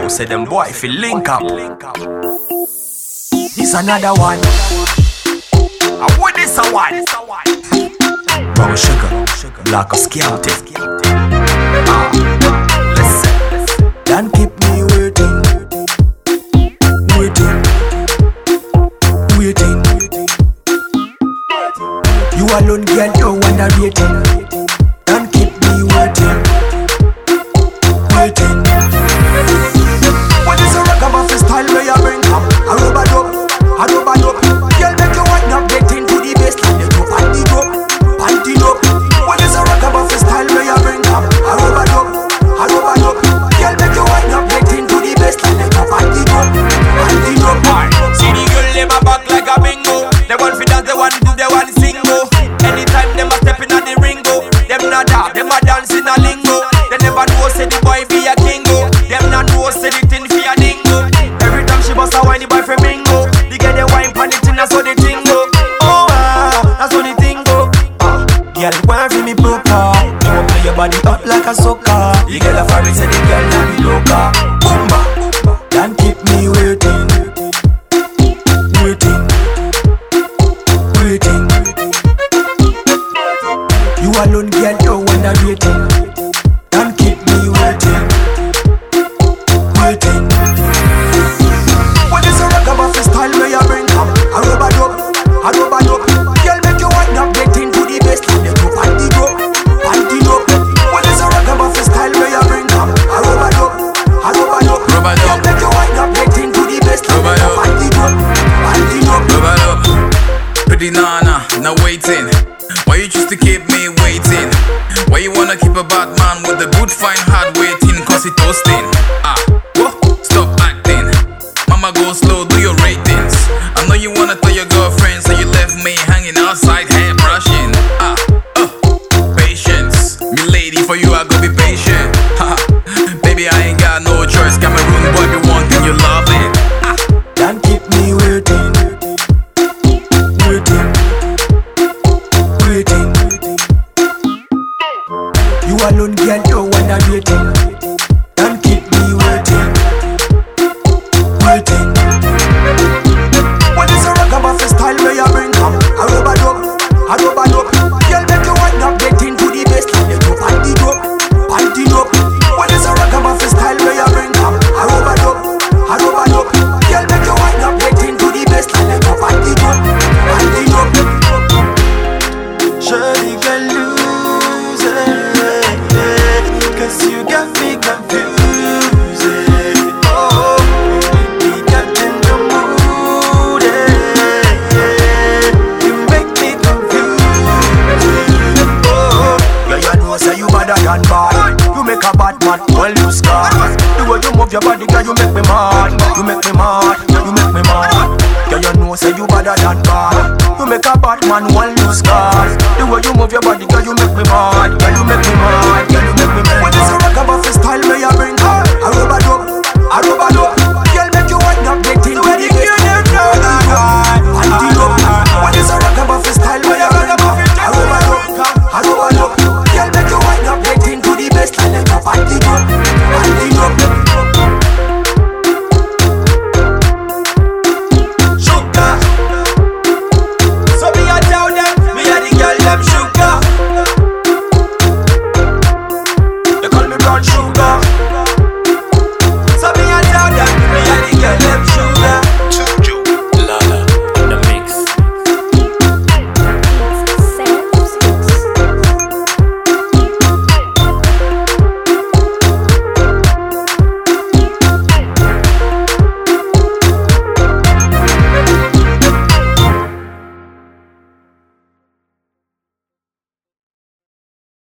say them boy feel link up. This another one. And what is a one? Brown sugar, black or scam thing. Listen. Don't keep me waiting. You alone girl, you wanna waiting. Don't keep me waiting. What is a ragamuffin style where you bring up? A rubber dub. Girl, make you wind up, get into the baseline. You go panty up. What is a ragamuffin style where you bring up? A rubber dub. Girl, make you wind up, get into the baseline. You go panty up. See the girl, them a back like a bingo. They want fi dance, they want do, they want single. Anytime them a step in a the ringo, them not dab, them a dance in a lingo. They never know say the boy be a kingo. Them not know say the thing fi a dingo. Every time she bust a whiny boy from bingo, they get the wine pan it in, that's how the thing go. Oh wow, that's how the thing go. Girl, why fi me poker? You want play your body up like a soccer. The girl a fabric say the girl not be loca. Boomba, don't keep me waiting. You alone, girl, you wanna waiting. Don't keep me waiting. What is a ragamuffin style where you bring up? A rubber dub. Girl, make you wind up, get into the baseline. You go panty up. What is a ragamuffin style where you bring up? A rubber dub. Girl, make you wind up, get into the baseline. You go panty up. Pretty nana, now waiting. Why you choose to keep me waiting? Why you wanna keep a bad man with a good fine heart waiting? Cause it toasting. Whoa, stop acting. Mama go slow, do your ratings. I know you wanna tell your girlfriend, so you left me hanging outside, hair brushing. Patience. Me lady, for you I go be patient. Baby, I ain't got no choice. Cameroon boy, be one thing you love it. Don't keep me waiting. You alone, girl, you wanna waiting. Don't keep me waiting. What is a ragamuffin style where you bring up? A rubber dub. Girl, make you wind up, get into the baseline. You go panty up. What is a ragamuffin style where you bring up? A rubber dub. Girl, make you wind up, get into the baseline. You go panty up. Surely can lose it, cause you got me confused. Oh, we got in the mood. You make me confused. Oh, yeah, you know say you better than bad. You make a bad man, well you scar. The way you move your body, girl, you make me mad. Yeah, you know say you better than bad. You make a bad man, well you scar. The way you move your body, girl, you make me mad. Girl, you make me